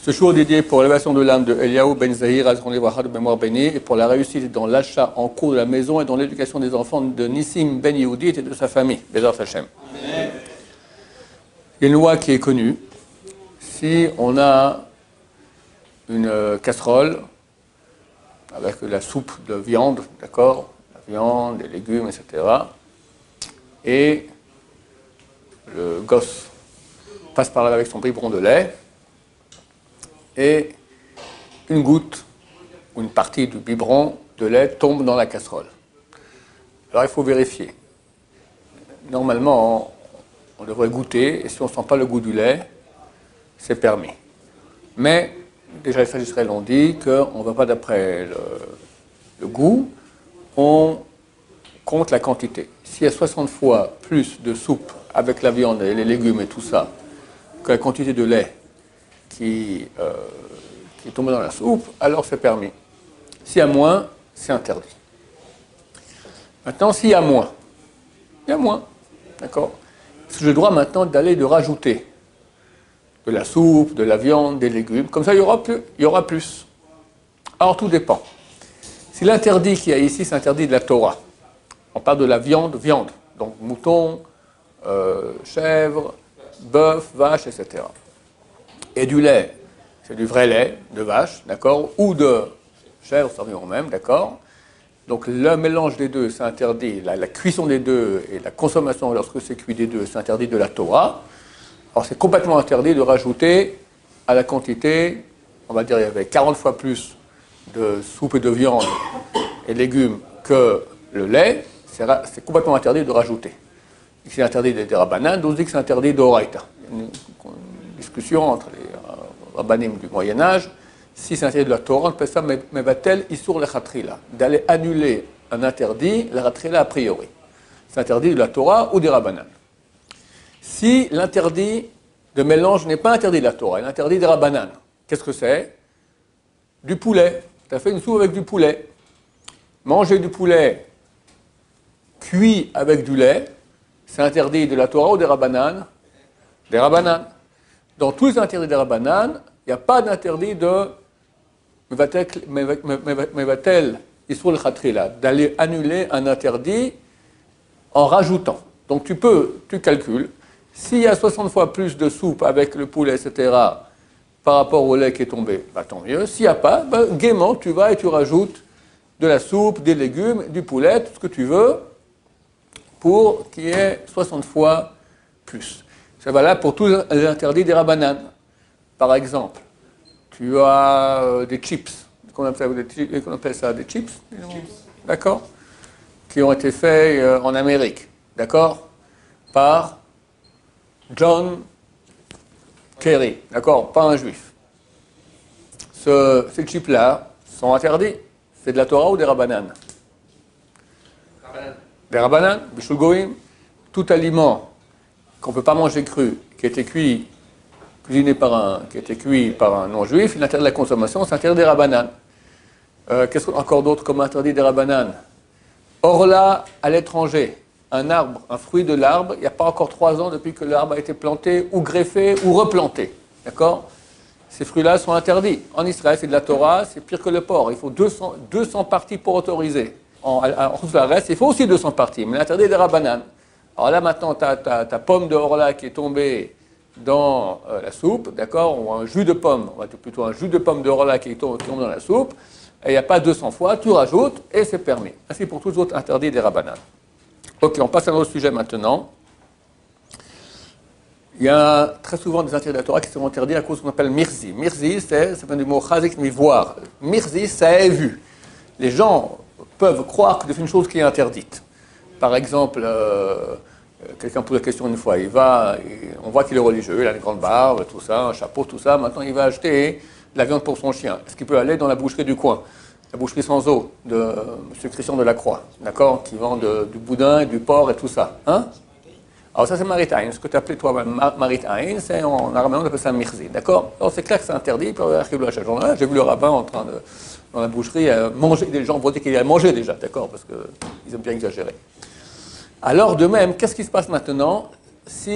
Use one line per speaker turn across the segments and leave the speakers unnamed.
Ce jour dédié pour l'élévation de l'âme de Eliaou Ben Zahir, de mémoire bénie, et pour la réussite dans l'achat en cours de la maison et dans l'éducation des enfants de Nissim Ben Yehoudit et de sa famille. Bézat Hashem. Il y a une loi qui est connue. Si on a une casserole avec de la soupe de viande, d'accord, la viande, des légumes, etc., et le gosse passe par là avec son biberon de lait, et une goutte ou une partie du biberon de lait tombe dans la casserole. Alors il faut vérifier. Normalement, on devrait goûter, et si on ne sent pas le goût du lait, c'est permis. Mais, déjà les sages l'ont dit qu'on ne va pas d'après le goût, on compte la quantité. S'il y a 60 fois plus de soupe avec la viande et les légumes et tout ça, que la quantité de lait qui est tombée dans la soupe, alors c'est permis. S'il y a moins, c'est interdit. Maintenant, s'il y a moins, d'accord, j'ai le droit maintenant de rajouter de la soupe, de la viande, des légumes, comme ça il y aura plus. Alors tout dépend. Si l'interdit qu'il y a ici, c'est interdit de la Torah, on parle de la viande, donc mouton, chèvre, bœuf, vache, etc. Et du lait, c'est du vrai lait de vache, d'accord, ou de chèvre, ça revient au même, d'accord. Donc le mélange des deux, c'est interdit, la cuisson des deux et la consommation lorsque c'est cuit des deux, c'est interdit de la Torah. Alors c'est complètement interdit de rajouter à la quantité, on va dire il y avait 40 fois plus de soupe et de viande et de légumes que le lait, c'est complètement interdit de rajouter. C'est interdit des rabbanan, d'autres disent que c'est interdit d'oraita. Il y a une discussion entre les rabbanim du Moyen-Âge. Si c'est interdit de la Torah, on appelle ça mevatel isur lechatrila, d'aller annuler un interdit, lechatrila a priori. C'est interdit de la Torah ou des rabbanan. Si l'interdit de mélange n'est pas interdit de la Torah, il est interdit des rabbanan, qu'est-ce que c'est? Du poulet. Tu as fait une soupe avec du poulet. Manger du poulet cuit avec du lait, c'est interdit de la Torah ou des rabbanan? Des rabbanan. Dans tous les interdits des rabbanan, il n'y a pas d'interdit de mevatel isur lechatrila, d'aller annuler un interdit en rajoutant. Donc tu calcules, s'il y a 60 fois plus de soupe avec le poulet, etc., par rapport au lait qui est tombé, bah, tant mieux. S'il n'y a pas, bah, gaiement, tu vas et tu rajoutes de la soupe, des légumes, du poulet, tout ce que tu veux, pour qu'il y ait 60 fois plus. C'est valable pour tous les interdits des rabbanan. Par exemple, tu as des chips, qu'on appelle ça des chips, d'accord, qui ont été faits en Amérique, d'accord, par John Kerry, d'accord, pas un juif. Ces chips-là sont interdits. C'est de la Torah ou des rabbanan? Des rabbanan, bishul goïm. Tout aliment qu'on ne peut pas manger cru, qui a été cuisiné qui a été cuit par un non-juif, il interdit la consommation, c'est interdit des rabbanan. Qu'est-ce encore d'autre comme interdit des rabbanan? Orla à l'étranger, un arbre, un fruit de l'arbre, il n'y a pas encore 3 ans depuis que l'arbre a été planté ou greffé ou replanté. D'accord? Ces fruits-là sont interdits. En Israël, c'est de la Torah, c'est pire que le porc. Il faut 200 parties pour autoriser. En reste, il faut aussi 200 parties, mais l'interdit des rabbanan. Alors là, maintenant, tu as ta pomme de Orla qui est tombée dans la soupe, d'accord, ou un jus de pomme, on va dire plutôt un jus de pomme de Orla qui tombe dans la soupe, et il n'y a pas 200 fois, tu rajoutes, et c'est permis. Ainsi pour tous les autres interdits des rabbanan. Ok, on passe à un autre sujet maintenant. Il y a très souvent des interdits de la Torah qui sont interdits à cause qu'on appelle mirzi. Mirzi, ça vient du mot chazik, mais voir. Mirzi, ça est vu. Les gens peuvent croire que c'est une chose qui est interdite. Par exemple, quelqu'un pose la question une fois, on voit qu'il est religieux, il a une grande barbe, tout ça, un chapeau, tout ça. Maintenant, il va acheter de la viande pour son chien. Est-ce qu'il peut aller dans la boucherie du coin? La boucherie sans eau de M. Christian Delacroix, d'accord, qui vend du boudin et du porc et tout ça. Hein? Alors ça, c'est Marit-Ain. Ce que tu appelais toi Marit-Ain, c'est en araméen, on appelle ça mirzi, d'accord? Alors c'est clair que c'est interdit. J'ai vu le rabbin en train de, dans la boucherie, manger. Des gens vont dire qu'il a mangé déjà, d'accord, parce qu'ils aiment bien exagérer. Alors de même, qu'est-ce qui se passe maintenant si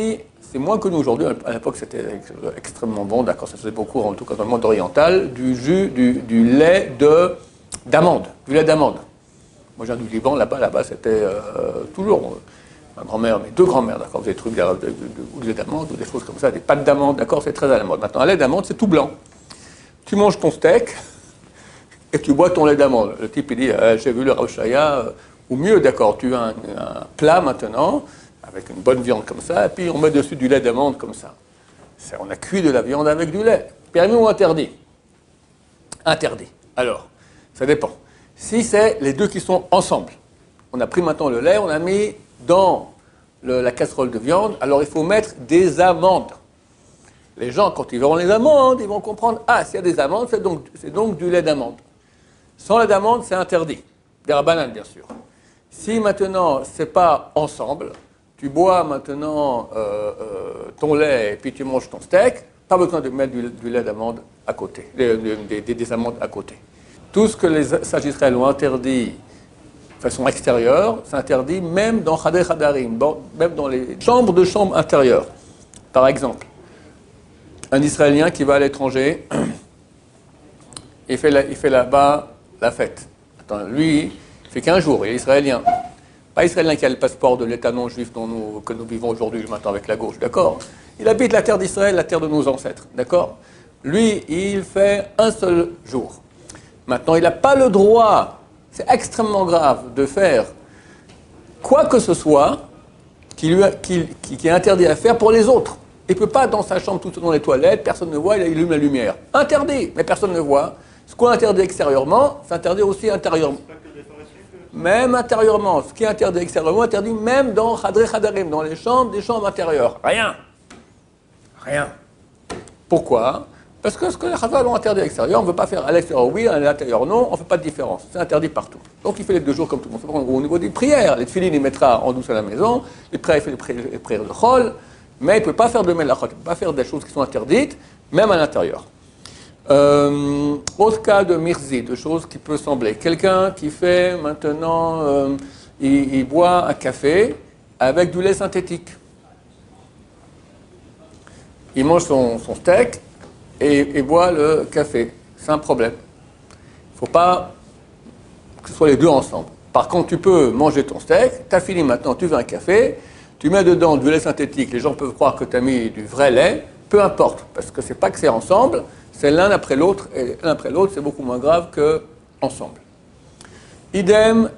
c'est moins connu aujourd'hui. À l'époque, c'était extrêmement bon, d'accord, ça se faisait beaucoup, en tout cas dans le monde oriental, du lait d'amande, du lait d'amande. Moi, je viens du Liban, là-bas, c'était toujours ma grand-mère, mes deux grand-mères, d'accord, des trucs de lait d'amande ou des choses comme ça, des pâtes d'amande, d'accord, c'est très à la mode. Maintenant, un lait d'amande, c'est tout blanc. Tu manges ton steak et tu bois ton lait d'amande. Le type, il dit, j'ai vu le Rav Shaya, ou mieux, d'accord, tu as un plat maintenant, avec une bonne viande comme ça, et puis on met dessus du lait d'amande comme ça. On a cuit de la viande avec du lait. Permis ou interdit? Interdit. Alors, ça dépend. Si c'est les deux qui sont ensemble, on a pris maintenant le lait, on a mis dans la casserole de viande, alors il faut mettre des amandes. Les gens, quand ils verront les amandes, ils vont comprendre, ah, s'il y a des amandes, c'est donc du lait d'amande. Sans lait d'amande, c'est interdit. Des rabananes, bien sûr. Si maintenant, ce n'est pas ensemble, tu bois maintenant ton lait et puis tu manges ton steak, pas besoin de mettre du lait d'amande à côté, des amandes à côté. Tout ce que les sages d'Israël ont interdit de façon extérieure, c'est interdit même dans Chadei Chadarim, même dans les chambres intérieures. Par exemple, un Israélien qui va à l'étranger, il fait là-bas la fête. Attends, lui, il fait qu'un jour, il est israélien. Pas israélien qui a le passeport de l'État non juif que nous vivons aujourd'hui, maintenant avec la gauche, d'accord? Il habite la terre d'Israël, la terre de nos ancêtres, d'accord? Lui, il fait un seul jour. Maintenant, il n'a pas le droit, c'est extrêmement grave, de faire quoi que ce soit qui est interdit à faire pour les autres. Il ne peut pas, dans sa chambre, tout dans les toilettes, personne ne voit, il allume la lumière. Interdit, mais personne ne voit. Ce qu'on interdit extérieurement, c'est interdit aussi intérieurement. Même intérieurement. Ce qui est interdit extérieurement, interdit même dans Chadrei Chadarim, dans les chambres des chambres intérieures. Rien. Rien. Pourquoi? Parce que ce que les Chazal ont interdit à l'extérieur, on ne veut pas faire à l'extérieur oui, à l'intérieur non, on ne fait pas de différence. C'est interdit partout. Donc il fait les 2 jours comme tout le monde. Au niveau des prières, les tefilines, il mettra en douce à la maison, les prières, il fait les prières de Chol, mais il ne peut pas faire de melachot, il ne peut pas faire des choses qui sont interdites, même à l'intérieur. Autre cas de mirzi, de choses qui peuvent sembler. Quelqu'un qui fait maintenant, il boit un café avec du lait synthétique. Il mange son steak et boit le café. C'est un problème. Il ne faut pas que ce soit les deux ensemble. Par contre, tu peux manger ton steak, tu as fini maintenant, tu veux un café, tu mets dedans du lait synthétique, les gens peuvent croire que tu as mis du vrai lait, peu importe, parce que c'est pas que c'est ensemble, c'est l'un après l'autre, et l'un après l'autre, c'est beaucoup moins grave que ensemble. Idem,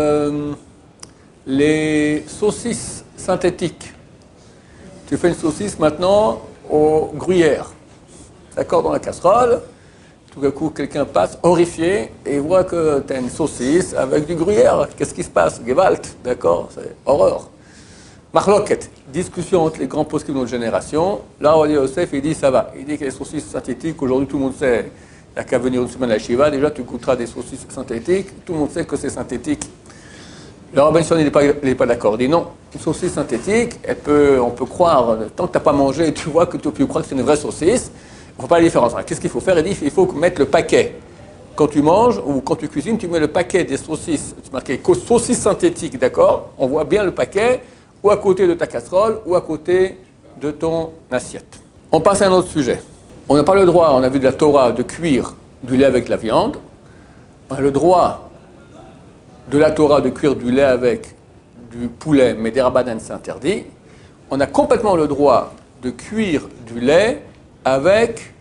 les saucisses synthétiques. Tu fais une saucisse maintenant au gruyère, d'accord, dans la casserole. Tout à coup, quelqu'un passe horrifié et il voit que tu as une saucisse avec du gruyère. Qu'est-ce qui se passe? Gewalt, d'accord, c'est horreur. Mahloket, discussion entre les grands poskim de notre génération. Là, Rav Yosef, il dit ça va. Il dit que les saucisses synthétiques, aujourd'hui, tout le monde sait, il n'y a qu'à venir une semaine à la Shiva. Déjà, tu goûteras des saucisses synthétiques. Tout le monde sait que c'est synthétique. Le Rabban Shimon, il n'est pas d'accord. Il dit non, une saucisse synthétique, on peut croire, tant que tu n'as pas mangé, tu vois que tu crois que c'est une vraie saucisse. Il ne faut pas la différence. Qu'est-ce qu'il faut faire? Il dit il faut mettre le paquet. Quand tu manges ou quand tu cuisines, tu mets le paquet des saucisses. Tu marques saucisses synthétiques, d'accord? On voit bien le paquet, ou à côté de ta casserole, ou à côté de ton assiette. On passe à un autre sujet. On n'a pas le droit, on a vu de la Torah, de cuire du lait avec la viande. On a le droit de la Torah de cuire du lait avec du poulet, mais des rabbanan, c'est interdit. On a complètement le droit de cuire du lait avec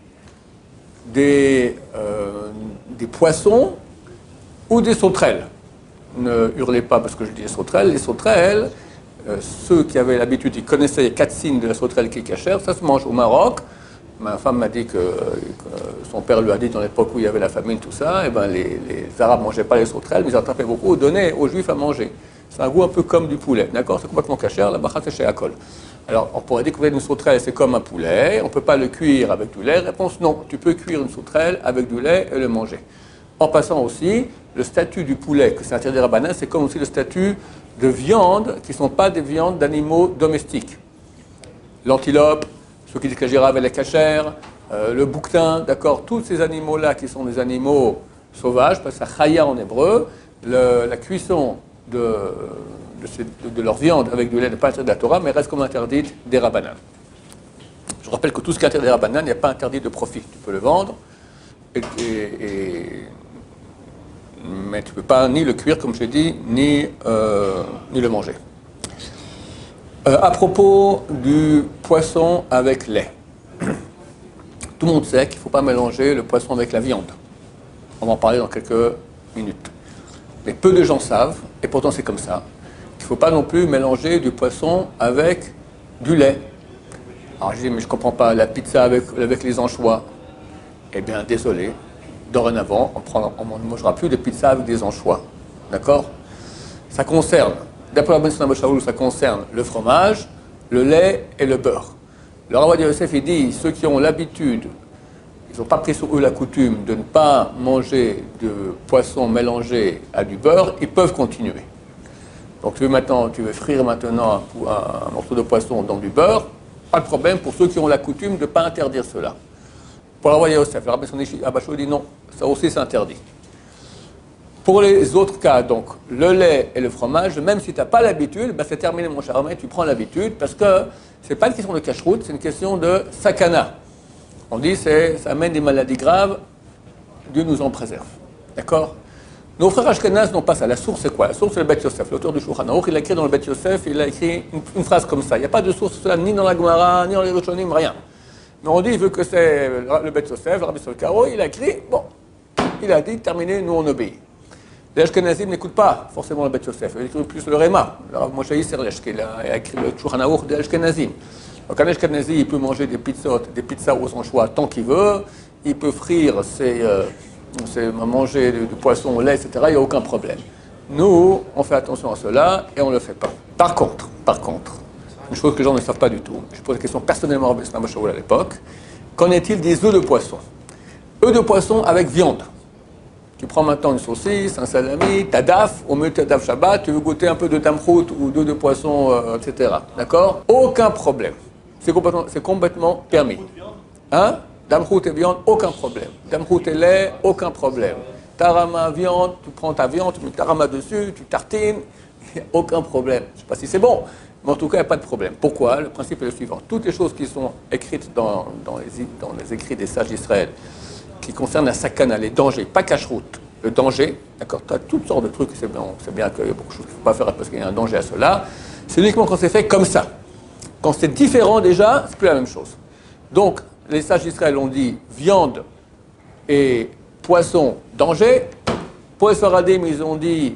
des poissons ou des sauterelles. Ne hurlez pas parce que je dis les sauterelles. Les sauterelles, ceux qui avaient l'habitude, ils connaissaient les 4 signes de la sauterelle qui est cachère, ça se mange au Maroc. Ma femme m'a dit que son père lui a dit dans l'époque où il y avait la famine, tout ça, et ben les Arabes ne mangeaient pas les sauterelles, mais ils attrapaient beaucoup, donnaient aux Juifs à manger. C'est un goût un peu comme du poulet, d'accord? C'est complètement cachère, la bachat c'est chez Akol. Alors, on pourrait découvrir une sauterelle, c'est comme un poulet, on ne peut pas le cuire avec du lait. Réponse non, tu peux cuire une sauterelle avec du lait et le manger. En passant aussi, le statut du poulet, que c'est interdit à Rabbanan, c'est comme aussi le statut de viande qui ne sont pas des viandes d'animaux domestiques. L'antilope, ceux qui disent que la girafe elle est cachère, le bouquetin, d'accord, tous ces animaux-là qui sont des animaux sauvages, parce que c'est chaya en hébreu, la cuisson de leur viande avec du lait n'est pas interdite de la Torah, mais reste comme interdite des Rabbanan. Je rappelle que tout ce qui est interdit à la banane, il n'y a pas interdit de profit. Tu peux le vendre, mais tu ne peux pas ni le cuire, comme je l'ai dit, ni le manger. À propos du poisson avec lait, tout le monde sait qu'il ne faut pas mélanger le poisson avec la viande. On va en parler dans quelques minutes. Mais peu de gens savent, et pourtant c'est comme ça, qu'il ne faut pas non plus mélanger du poisson avec du lait. Alors je dis, mais je ne comprends pas, la pizza avec les anchois. Eh bien, désolé, dorénavant, on ne mangera plus de pizza avec des anchois. D'accord? Ça concerne, d'après la Benson Abashaoul, ça concerne le fromage, le lait et le beurre. Le Rav Yosef, il dit, ceux qui ont l'habitude, ils n'ont pas pris sur eux la coutume de ne pas manger de poisson mélangé à du beurre, ils peuvent continuer. Donc tu veux frire maintenant un morceau de poisson dans du beurre, pas de problème pour ceux qui ont la coutume de ne pas interdire cela. Pour le Rav Yosef, le Rabbi Abashaoul dit non, ça aussi c'est interdit. Pour les autres cas, donc le lait et le fromage, même si tu n'as pas l'habitude, ben c'est terminé mon cher Armé, tu prends l'habitude parce que ce n'est pas une question de cache-route, c'est une question de sakana. On dit que ça amène des maladies graves, Dieu nous en préserve. D'accord? Nos frères Ashkenaz n'ont pas ça. La source c'est quoi? La source c'est le Bet Yosef. L'auteur du Shulchan Aruch, il a écrit dans le Bet Yosef, il a écrit une phrase comme ça. Il n'y a pas de source ni dans la Gemara, ni dans les Rishonim, rien. Mais on dit, vu que c'est le Bet Yosef, le Rabbi Solkaro, il a écrit, bon, il a dit, terminé, nous on obéit. Les Ashkenazim n'écoutent pas forcément le Bet Yosef, ils écoutent plus le Réma. Le Rav Moshe Yisrael, qui a écrit le Shulchan Aruch des Ashkenazim. Donc un Ashkenazi, il peut manger des pizzas aux anchois tant qu'il veut, il peut frire manger du poisson au lait, etc., il n'y a aucun problème. Nous, on fait attention à cela et on ne le fait pas. Par contre, une chose que les gens ne savent pas du tout, je pose la question personnellement à l'époque, qu'en est-il des œufs de poisson? Œufs de poisson avec viande. Tu prends maintenant une saucisse, un salami, ta daf, au milieu de ta daf Shabbat, tu veux goûter un peu de tamrout ou d'œufs de poisson, etc. D'accord? Aucun problème. C'est complètement permis. Hein? Tamrout et viande, aucun problème. Tamrout et lait, aucun problème. Tarama, viande, tu prends ta viande, tu mets tarama dessus, tu tartines, aucun problème. Je ne sais pas si c'est bon, mais en tout cas, il n'y a pas de problème. Pourquoi? Le principe est le suivant. Toutes les choses qui sont écrites dans les écrits des sages d'Israël, qui concernent la sakana, les dangers, pas cache-route, le danger, d'accord, tu as toutes sortes de trucs, c'est bien qu'il y a beaucoup de choses qu'il ne faut pas faire parce qu'il y a un danger à cela, c'est uniquement quand c'est fait comme ça. Quand c'est différent déjà, c'est plus la même chose. Donc, les sages d'Israël ont dit viande et poisson, danger. Pour les Faradim, ils ont dit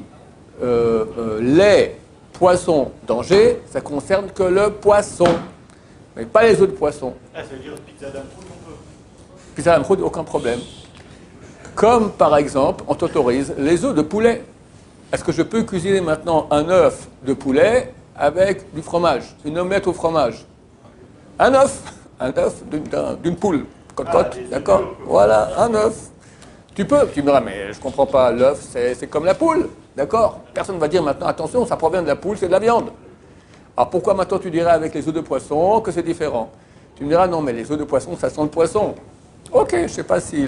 lait, poisson, danger. Ça concerne que le poisson, mais pas les œufs de poisson.
Ah, ça veut dire pizza d'amprout, on peut.
Pizza d'amprout, aucun problème. Comme par exemple, on t'autorise les œufs de poulet. Est-ce que je peux cuisiner maintenant un œuf de poulet avec du fromage, une omelette au fromage? Un œuf d'une poule, cote-cote, d'accord? Voilà, un œuf. Tu peux, tu me diras, mais je ne comprends pas, l'œuf, c'est comme la poule, d'accord? Personne ne va dire maintenant, attention, ça provient de la poule, c'est de la viande. Alors pourquoi maintenant tu dirais avec les œufs de poisson que c'est différent? Tu me diras, non, mais les œufs de poisson, ça sent le poisson. Ok, je ne sais pas si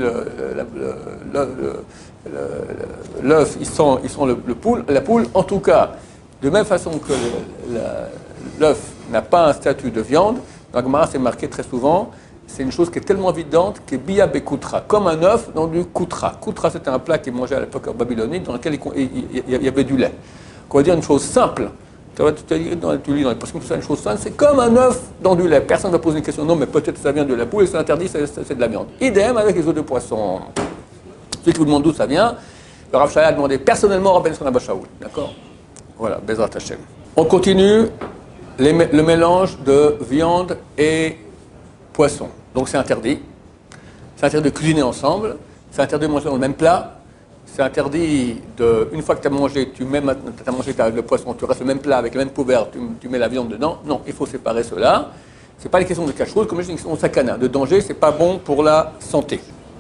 l'œuf, il sent la poule. En tout cas, de même façon que l'œuf n'a pas un statut de viande, dans la Gemara, c'est marqué très souvent, c'est une chose qui est tellement évidente que biya bekoutra, comme un œuf dans du koutra. Koutra, c'était un plat qui est mangé à l'époque babylonique dans lequel il y avait du lait. On va dire une chose simple. Tu lis dans les postes, c'est une chose simple, c'est comme un œuf dans du lait. Personne ne va poser une question, non, mais peut-être ça vient de la poule et c'est interdit, c'est de la viande. Idem avec les œufs de poisson. Celui qui vous demande d'où ça vient, le Rav Shaya a demandé personnellement au Rabbi Abashaoul. D'accord? Voilà, Bezrat Hashem. On continue le mélange de viande et poisson. Donc c'est interdit. C'est interdit de cuisiner ensemble. C'est interdit de manger dans le même plat. C'est interdit une fois que tu as mangé, le poisson, tu restes le même plat avec le même couvert, tu mets la viande dedans. Non, il faut séparer cela. Ce n'est pas une question de cache-route, comme je dis, une question de sakana, de danger, c'est pas bon pour la santé.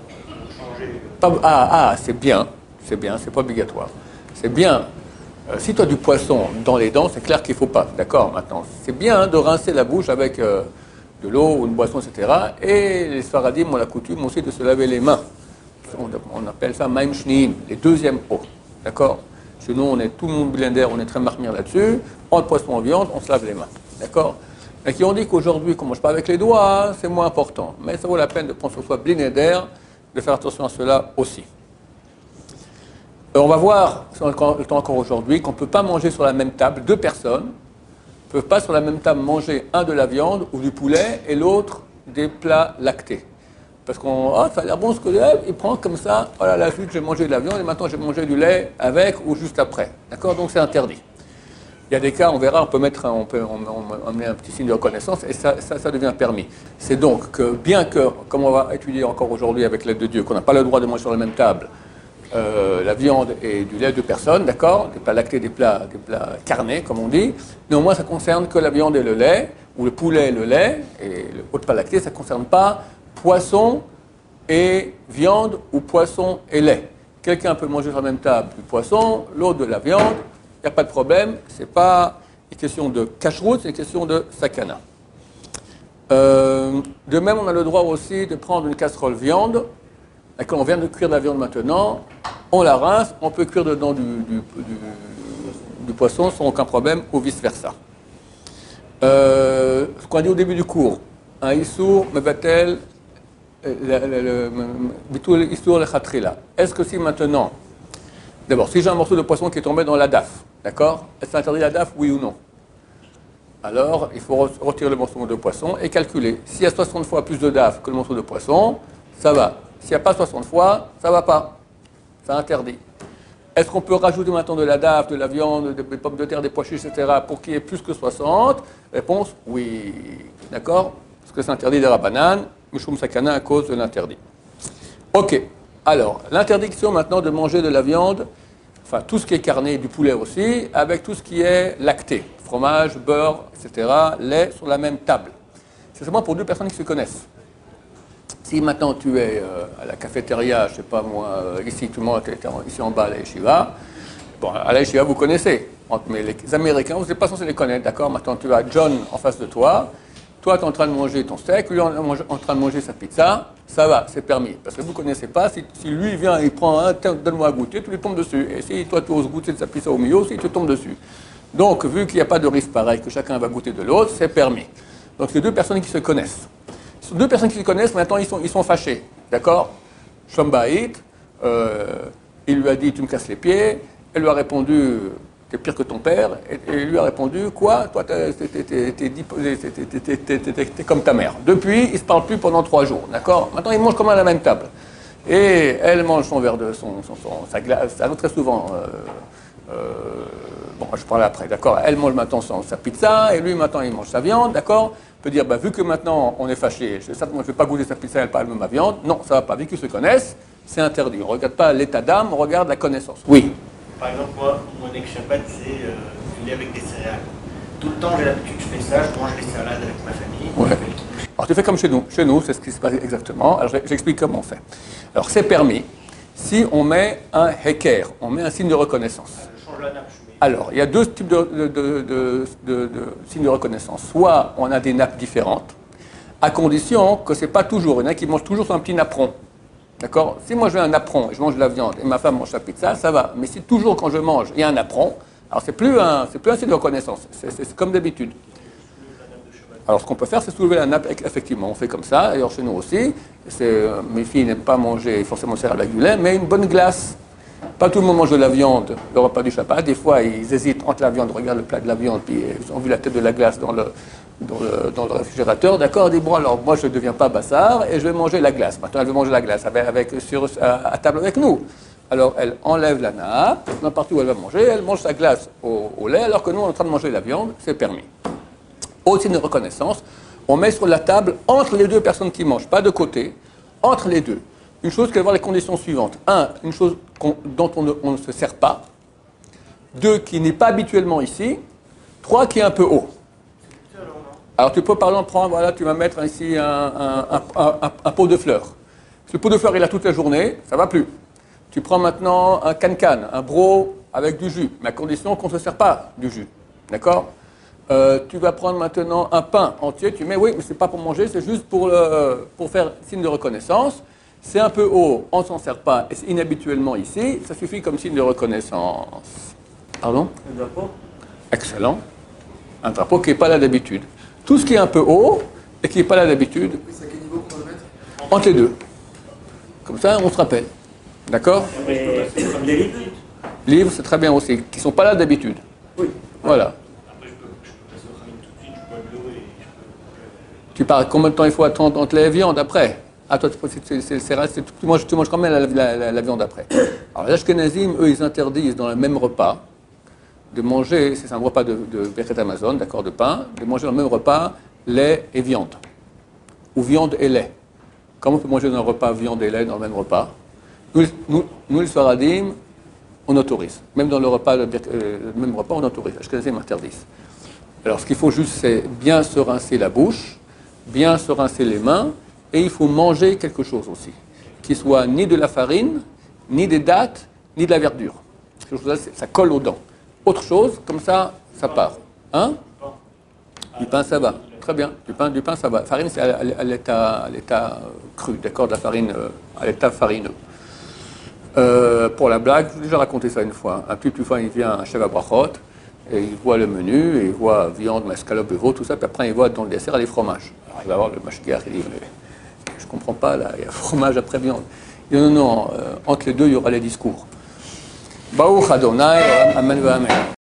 C'est bien, c'est pas obligatoire. C'est bien. Si tu as du poisson dans les dents, c'est clair qu'il ne faut pas. D'accord, maintenant. C'est bien de rincer la bouche avec de l'eau ou une boisson, etc. Et les Sfaradim ont la coutume aussi de se laver les mains. On appelle ça maim shniim, les deuxièmes eaux. D'accord? Chez nous, tout le monde blender, on est très marmire là-dessus. Entre poisson en viande, on se lave les mains. D'accord? Et qui ont dit qu'aujourd'hui, qu'on ne mange pas avec les doigts, c'est moins important. Mais ça vaut la peine de prendre sur soi blinéder, de faire attention à cela aussi. On va voir, si on a le temps encore aujourd'hui, qu'on ne peut pas manger sur la même table, deux personnes ne peuvent pas sur la même table manger un de la viande ou du poulet et l'autre des plats lactés. Parce qu'on, ça a l'air bon ce que il prend comme ça, voilà, la suite j'ai mangé de la viande et maintenant j'ai mangé du lait avec ou juste après. D'accord? Donc c'est interdit. Il y a des cas, on verra, on peut emmener un petit signe de reconnaissance et ça devient permis. C'est donc que, bien que, comme on va étudier encore aujourd'hui avec l'aide de Dieu, qu'on n'a pas le droit de manger sur la même table, la viande et du lait de personnes, d'accord, des plats lactés, des plats carnés, comme on dit. Néanmoins, ça ne concerne que la viande et le lait, ou le poulet et le lait, et le autre plat lacté, ça ne concerne pas poisson et viande ou poisson et lait. Quelqu'un peut manger sur la même table du poisson, l'autre de la viande, il n'y a pas de problème, ce n'est pas une question de cache-route, c'est une question de sakana. De même, on a le droit aussi de prendre une casserole viande. D'accord, on vient de cuire de la viande maintenant, on la rince, on peut cuire dedans du poisson sans aucun problème, ou vice-versa. Ce qu'on a dit au début du cours, un issour, mevatel, bitul issour le khatrila. Est-ce que si maintenant, d'abord, si j'ai un morceau de poisson qui est tombé dans la daf, d'accord, est-ce que c'est interdit la daf, oui ou non? Alors, il faut retirer le morceau de poisson et calculer. S'il y a 60 fois plus de daf que le morceau de poisson, ça va. S'il n'y a pas 60 fois, ça ne va pas. C'est interdit. Est-ce qu'on peut rajouter maintenant de la daf, de la viande, des pommes de terre, des pois chiches, etc. pour qu'il y ait plus que 60? Réponse, oui. D'accord? Parce que c'est interdit des rabanan, mishum sakana à cause de l'interdit. Ok. Alors, l'interdiction maintenant de manger de la viande, enfin tout ce qui est carné, du poulet aussi, avec tout ce qui est lacté, fromage, beurre, etc., lait sur la même table. C'est seulement pour deux personnes qui se connaissent. Si maintenant tu es à la cafétéria, je ne sais pas moi, ici tout le monde est ici en bas à la yeshiva, bon, à la yeshiva vous connaissez, mais les Américains, vous n'êtes pas censé les connaître, d'accord? Maintenant tu as John en face de toi, tu es en train de manger ton steak, lui en train de manger sa pizza, ça va, c'est permis. Parce que vous ne connaissez pas, si lui vient, il prend un, donne-moi à goûter, tu lui tombes dessus. Et si toi tu oses goûter de sa pizza au milieu, si tu tombes dessus. Donc vu qu'il n'y a pas de risque pareil, que chacun va goûter de l'autre, c'est permis. Donc c'est deux personnes qui se connaissent. Deux personnes qui se connaissent, maintenant ils sont fâchés, d'accord? Shombaït, il lui a dit tu me casses les pieds, elle lui a répondu t'es pire que ton père, et il lui a répondu quoi? Toi t'es comme ta mère. Depuis, ils ne se parlent plus pendant 3 jours, d'accord? Maintenant ils mangent comme à la même table. Et elle mange son verre de sa glace, ça arrive très souvent. Bon, je parle après, d'accord? Elle mange maintenant sa pizza, et lui maintenant il mange sa viande, d'accord? Peut dire, vu que maintenant on est fâché, je ne vais pas goûter sa pizza, elle parle de ma viande. Non, ça ne va pas. Vu qu'ils se connaissent, c'est interdit. On ne regarde pas l'état d'âme, on regarde la connaissance. Oui.
Par exemple, moi, mon ex-Shabbat, c'est du lait avec des céréales. Tout le temps, j'ai l'habitude, je fais ça, je mange les salades avec ma famille.
Ouais. Alors tu fais comme chez nous. Chez nous, c'est ce qui se passe exactement. Alors j'explique comment on fait. Alors c'est permis si on met un heker, on met un signe de reconnaissance.
Je change la nappe.
Alors, il y a deux types de signes de reconnaissance. Soit on a des nappes différentes, à condition que ce n'est pas toujours. Il y en a qui mangent toujours sur un petit napperon. D'accord? Si moi je veux un napperon et je mange de la viande et ma femme mange sa pizza, ça va. Mais si toujours quand je mange, il y a un napperon, alors c'est plus un signe de reconnaissance. C'est comme d'habitude. Alors ce qu'on peut faire, c'est soulever la nappe, effectivement. On fait comme ça, d'ailleurs chez nous aussi. Mes filles n'aiment pas manger forcément le céréales avec du lait, mais une bonne glace. Pas tout le monde mange de la viande, le repas du Shabbat. Des fois, ils hésitent entre la viande, regardent le plat de la viande, puis ils ont vu la tête de la glace dans le réfrigérateur. D'accord, ils disent, bon, alors moi, je ne deviens pas bassard et je vais manger la glace. Maintenant, elle veut manger la glace à table avec nous. Alors, elle enlève la nappe, n'importe où elle va manger, elle mange sa glace au lait, alors que nous, on est en train de manger la viande, c'est permis. Autre signe de reconnaissance, on met sur la table entre les deux personnes qui mangent, pas de côté, entre les deux. Une chose qui va avoir les conditions suivantes. Un, une chose dont on ne se sert pas. Deux, qui n'est pas habituellement ici. Trois, qui est un peu haut. Alors tu peux par exemple prendre, voilà, tu vas mettre ici un pot de fleurs. Ce pot de fleurs, il a toute la journée, ça ne va plus. Tu prends maintenant un can-can, un bro avec du jus, mais à condition qu'on ne se sert pas du jus. D'accord? Tu vas prendre maintenant un pain entier, tu mets, oui, mais ce n'est pas pour manger, c'est juste pour faire signe de reconnaissance. C'est un peu haut, on ne s'en sert pas, et c'est inhabituellement ici, ça suffit comme signe de reconnaissance. Pardon?
Un drapeau?
Excellent. Un drapeau qui n'est pas là d'habitude. Tout ce qui est un peu haut et qui n'est pas là d'habitude,
C'est à quel niveau qu'on va le mettre?
entre les deux. Comme ça, on se rappelle. D'accord?
Mais les livres,
Livres, c'est très bien aussi, qui ne sont pas là d'habitude.
oui.
Voilà.
Après, je peux passer au Khamim tout de suite, je bois de l'eau et je peux.
Tu parles combien de temps il faut attendre entre les viandes après? Ah, toi, tu manges quand même la viande après. Alors, les Ashkenazim, eux, ils interdisent dans le même repas de manger, c'est un repas de Birkat Amazon, d'accord, de pain, de manger dans le même repas lait et viande. Ou viande et lait. Comment on peut manger dans un repas viande et lait dans le même repas? Nous les Sfaradim, on autorise. Même dans le même repas, on autorise. Les Ashkenazim interdisent. Alors, ce qu'il faut juste, c'est bien se rincer la bouche, bien se rincer les mains, et il faut manger quelque chose aussi, qui soit ni de la farine, ni des dattes, ni de la verdure. Quelque chose là, ça colle aux dents. Autre chose, comme ça, ça part. Hein? Du pain, ça va. Très bien. Du pain, ça va. Farine, c'est à l'état cru, d'accord? De la farine à l'état farineux. Pour la blague, je vous ai déjà raconté ça une fois. Un plus fois, il vient un chef à Brachot, et il voit le menu, et il voit viande, escalope, veau, tout ça, puis après il voit dans le dessert les fromages. Alors il va voir le mashgiach, il dit, mais je ne comprends pas, là, il y a fromage après viande. Il dit, non, entre les deux, il y aura les discours. Baruch Adonai, Amen, Amen.